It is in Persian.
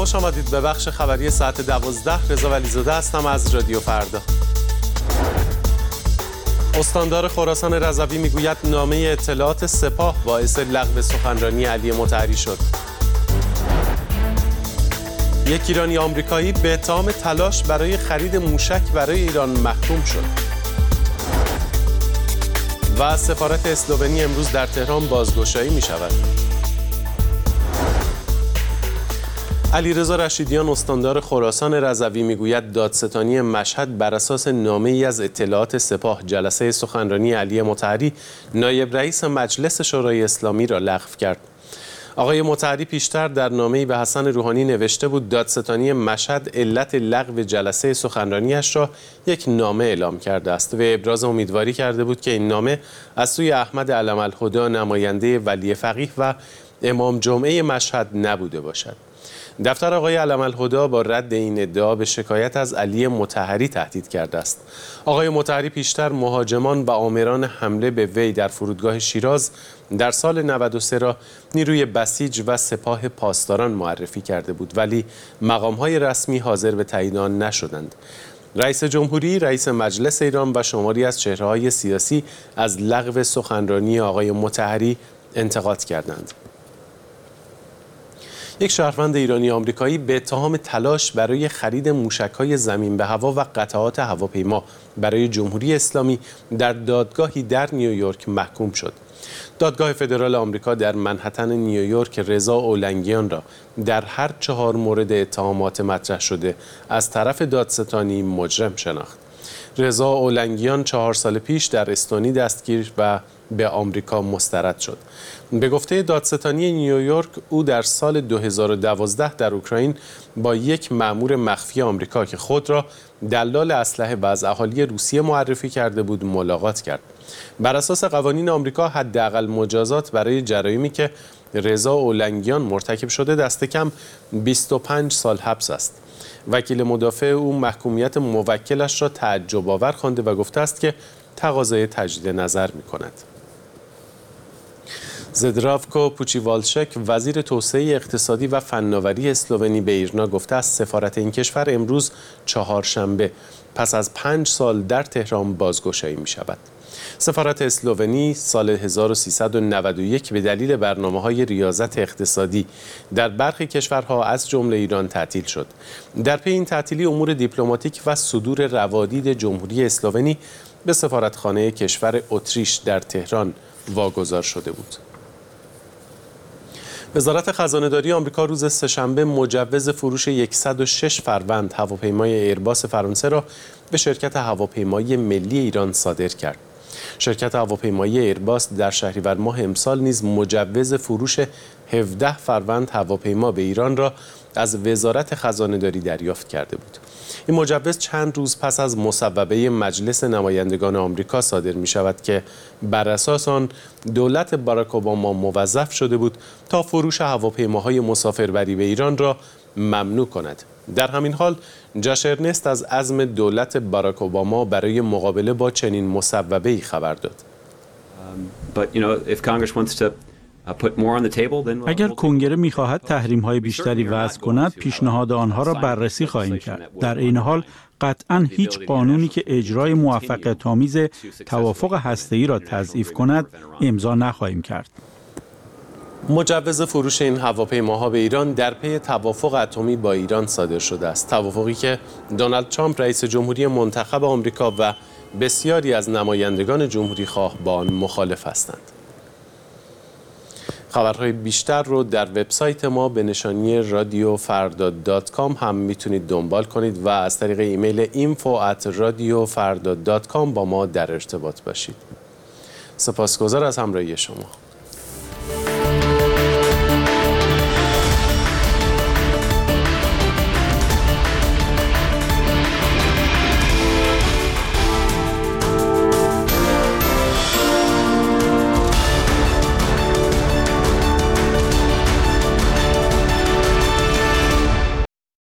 خوش آمدید به بخش خبری ساعت 12. رضا ولیزاده هستم از رادیو فردا. استاندار خراسان رضوی میگوید نامه اطلاعات سپاه باعث لغو سخنرانی علی مطهری شد. یک ایرانی آمریکایی به اتهام تلاش برای خرید موشک برای ایران محکوم شد. و سفارت اسلوونی امروز در تهران بازگشایی می شود. علیرضا رشیدیان استاندار خراسان رضوی میگوید دادستانی مشهد بر اساس نامه‌ای از اطلاعات سپاه جلسه سخنرانی علی مطهری نایب رئیس مجلس شورای اسلامی را لغو کرد. آقای مطهری پیشتر در نامه‌ای به حسن روحانی نوشته بود دادستانی مشهد علت لغو جلسه سخنرانیش را یک نامه اعلام کرده است و ابراز امیدواری کرده بود که این نامه از سوی احمد علم‌الهدی نماینده ولی فقیه و امام جمعه مشهد نبوده باشد. دفتر آقای علم‌الهدی با رد این ادعا به شکایت از علی مطهری تهدید کرده است. آقای مطهری پیشتر مهاجمان و آمران حمله به وی در فرودگاه شیراز در سال 93 را نیروی بسیج و سپاه پاسداران معرفی کرده بود ولی مقام‌های رسمی حاضر به تایید آن نشدند. رئیس جمهوری، رئیس مجلس ایران و شماری از چهره‌های سیاسی از لغو سخنرانی آقای مطهری انتقاد کردند. یک شهروند ایرانی آمریکایی به اتهام تلاش برای خرید موشک‌های زمین به هوا و قطعات هواپیما برای جمهوری اسلامی در دادگاهی در نیویورک محکوم شد. دادگاه فدرال آمریکا در منهتن نیویورک رضا اولنگیان را در هر 4 مورد اتهامات مطرح شده از طرف دادستانی مجرم شناخت. رضا اولنگیان 4 سال پیش در استونی دستگیر و به آمریکا مسترد شد. به گفته دادستانی نیویورک او در سال 2012 در اوکراین با یک مأمور مخفی آمریکا که خود را دلال اسلحه و از اهالی روسیه معرفی کرده بود ملاقات کرد. بر اساس قوانین آمریکا حداقل مجازات برای جرایمی که رضا اولنگیان مرتکب شده دست کم 25 سال حبس است. وکیل مدافع او محکومیت موکلش را تعجب آور خوانده و گفته است که تقاضای تجدید نظر می‌کند. زدراوکو پوچیوالشک وزیر توسعه اقتصادی و فناوری اسلوونی به ایرنا گفته است سفارت این کشور امروز چهارشنبه پس از 5 سال در تهران بازگشایی می شود. سفارت اسلوونی سال 1391 به دلیل برنامه‌های ریاضت اقتصادی در برخی کشورها از جمله ایران تعطیل شد. در پی این تعطیلی امور دیپلماتیک و صدور روادید جمهوری اسلوونی به سفارتخانه کشور اتریش در تهران واگذار شده بود. وزارت خزانه‌داری آمریکا روز سه‌شنبه مجوز فروش 106 فروند هواپیمای ایرباس فرانسه را به شرکت هواپیمایی ملی ایران صادر کرد. شرکت هواپیمایی ایرباس در شهریور ماه امسال نیز مجوز فروش 17 فروند هواپیما به ایران را از وزارت خزانه‌داری دریافت کرده بود. این مجوز چند روز پس از مصوبه مجلس نمایندگان آمریکا صادر می شود که بر اساس آن دولت باراک اوباما موظف شده بود تا فروش هواپیماهای مسافربری به ایران را ممنوع کند. در همین حال جاش ارنست از عزم دولت باراک اوباما برای مقابله با چنین مصوبه‌ای خبر داد. اگر کنگره می‌خواهد تحریم‌های بیشتری وضع کند، پیشنهاد آنها را بررسی خواهیم کرد. در این حال قطعاً هیچ قانونی که اجرای موفقیت‌آمیز توافق هسته‌ای را تضعیف کند، امضا نخواهیم کرد. مجوز فروش این هواپیماها به ایران در پی توافق اتمی با ایران صادر شده است. توافقی که دونالد ترامپ رئیس جمهوری منتخب آمریکا و بسیاری از نمایندگان جمهوری خواه با آن مخالف هستند. خبرهای بیشتر رو در وبسایت ما به نشانی radiofarda.com هم میتونید دنبال کنید و از طریق ایمیل info@radiofarda.com با ما در ارتباط باشید. سپاسگزار از همراهی شما.